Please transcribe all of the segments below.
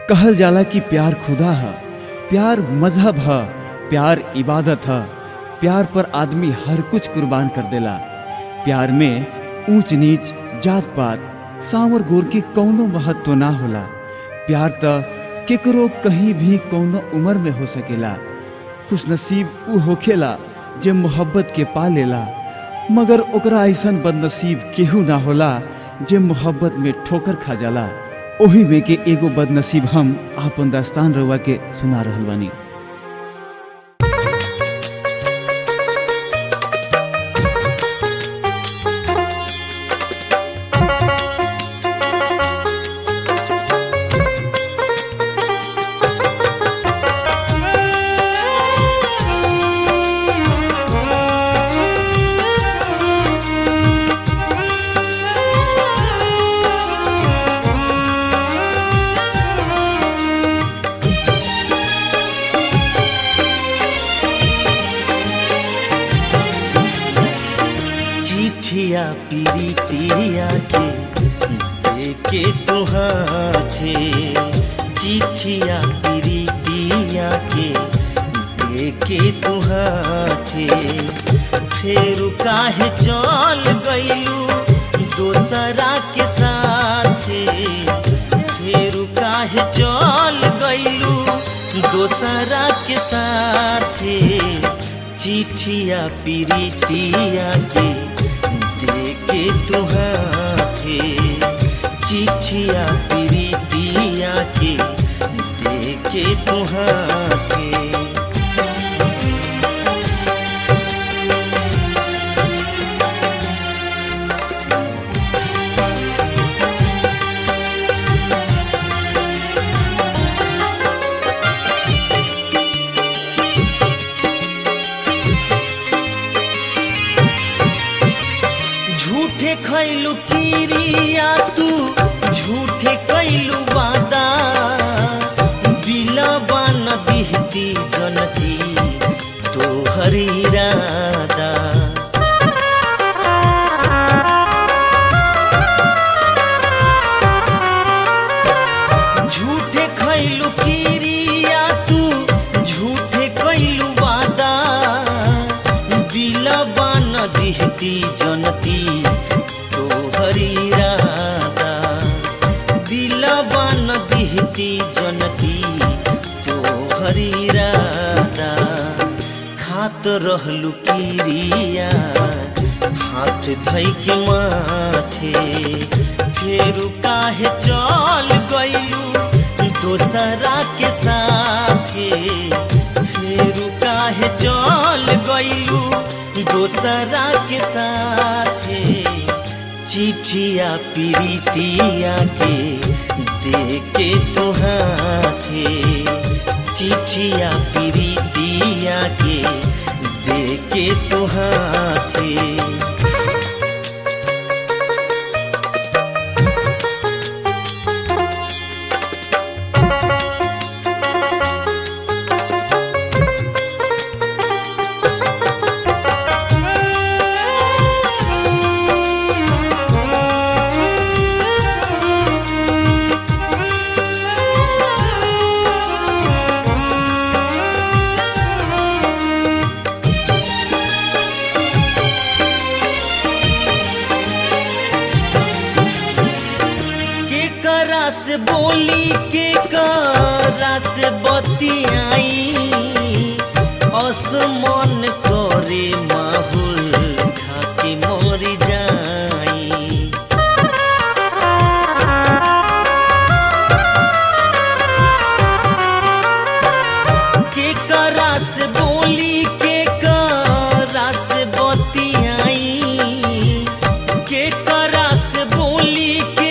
कहल जाला कि प्यार खुदा है, प्यार मजहब है, प्यार इबादत है। प्यार पर आदमी हर कुछ कुर्बान कर देला। प्यार में ऊंच नीच, जात पात, सांवर गोर के कौनो महत्व ना होला। प्यार त केकरो कहीं भी कौनो उम्र में हो सकेला। खुशनसीब ऊ होखेला जे मोहब्बत के पा लेला, मगर ओकरा ऐसन बदनसीब केहू ना होला जे मोहब्बत में ठोकर खा जाला। ओही में के एगो बदनसीब हम आपन दास्तान रउआ के सुना रहल बानी। चिट्ठिया पीरितिया के देके तुहाथे, चिट्ठिया पीरितिया के देके तुहाथे। फेरू काहे चल गइलू दोसरा के साथे, फेरू काहे चल गइलू दोसरा के साथे। चिट्ठिया पीरितिया के देके तुहाथे, चिट्ठिया पीरितिया के देके तुहाथे। झूठे खैलू किरिया तू, झूठे कैलू वादा। दिलवा न दिहती जनती तोहर इरादा। झूठे खैलू किरिया तू, झूठे कैलू वादा। दिलवा न दिहती जनती तोहर इरादा। दिलवा न दिहती जनती तोहर इरादा। खात रहलू किरिया हाथ धइ के माथे, फेरू काहे चल गइलू दोसरा के साथे। फेरू काहे चल गइलू दोसरा के साथे। चिट्ठिया पीरितिया के देके तुहाथे, चिट्ठिया पीरितिया के देके तुहाथे। से बोली के करा से बतियाई, असमन करे माहुल खाके मरी जाई। के करा से बोली के करा से बतियाई, के करा से बोली के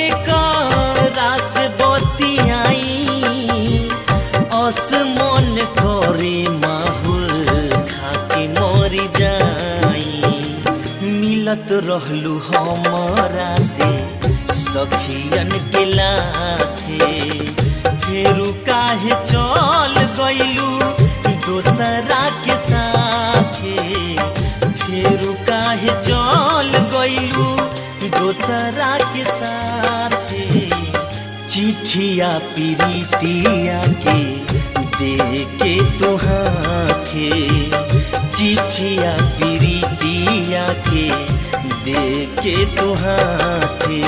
मन करे माहुल खाके मरी जाई। मिलत रहलू हमरा से सखियन के लाथे, फेरू काहे चल गइलू दोसरा के साथे। फेरू काहे चल गइलू दोसरा के साथे। चिट्ठी चिठिया पीरितिया के दे के तू हाथे, चिठिया पीरितिया के दे के तू हाथे।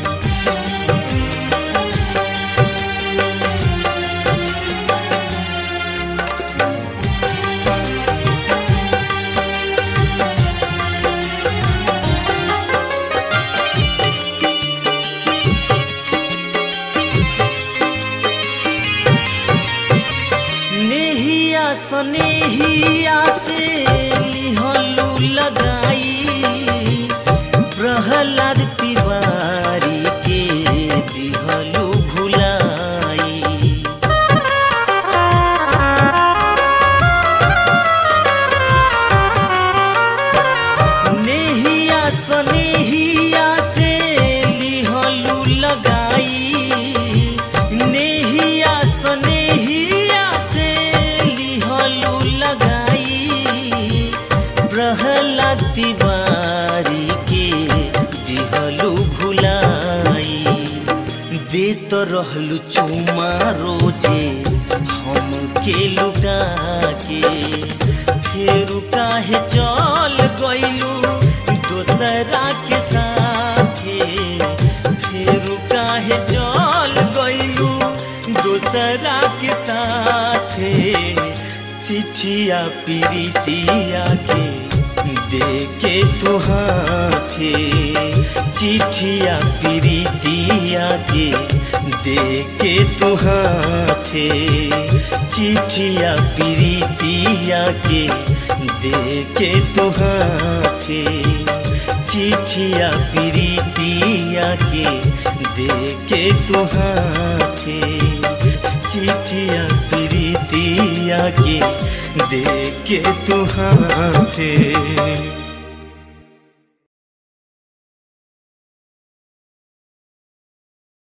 स्नेहिया से लिहलू लगाई, प्रहलाद तिवारी के दिहलू भुलाई। नेहिया स्नेहिया से लिहलू लगाई, नेहिया स्नेहिया लगाई, प्रहलाद तिवारी के दिहलू भुलाई। देत रहलू चुमा रोजे हम के लुका के, फेरू काहे चल गइलू दोसरा के साथे, फेरू काहे चल गइलू दोसरा के साथे। चिठिया पीरितिया के दे के तू हाथे, चिठिया पीरितिया के दे के तू हाथे, चिठिया पीरितिया के दे के तू हाथे, चिठिया पीरितिया के दे के तू हाथे, चिठिया पीरितिया के दे के तू हाथे।